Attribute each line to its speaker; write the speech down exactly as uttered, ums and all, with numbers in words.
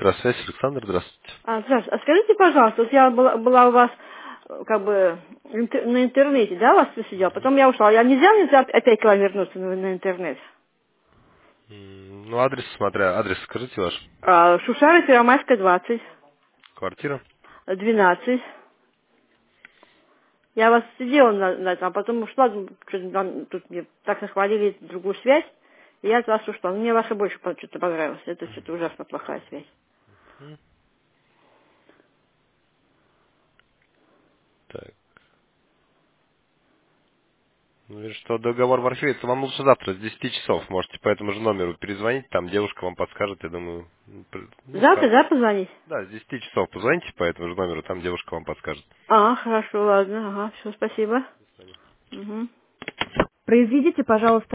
Speaker 1: Электросвязь, Александр, здравствуйте.
Speaker 2: А, здравствуйте. А скажите, пожалуйста, вот я была, была у вас э, как бы интер- на интернете, да, у вас все сидела, потом я ушла. Я нельзя мне завтра опять к вам вернуться на, на интернет?
Speaker 1: М, Ну, адрес, смотря, адрес скажите ваш.
Speaker 2: А, Шушара, Первомайская, двадцать,
Speaker 1: Квартира.
Speaker 2: двенадцать. Я вас сидела на, на этом, а потом ушла, думаю, что-то там тут мне так нахвалили другую связь, и я от вас ушла. Но мне ваша больше по- что-то понравилась. Это что-то ужасно плохая связь.
Speaker 1: М, Так. Ну, вижу, что договор в архиве, это вам лучше завтра с десяти часов. Можете по этому же номеру перезвонить, там девушка вам подскажет, я думаю. м, пр- Ну,
Speaker 2: Завтра,
Speaker 1: скажет.
Speaker 2: да, позвонить?
Speaker 1: Да, с десяти часов позвоните по этому же номеру, там девушка вам подскажет.
Speaker 2: А, хорошо, ладно, ага, все, спасибо. Угу. Произведите, пожалуйста,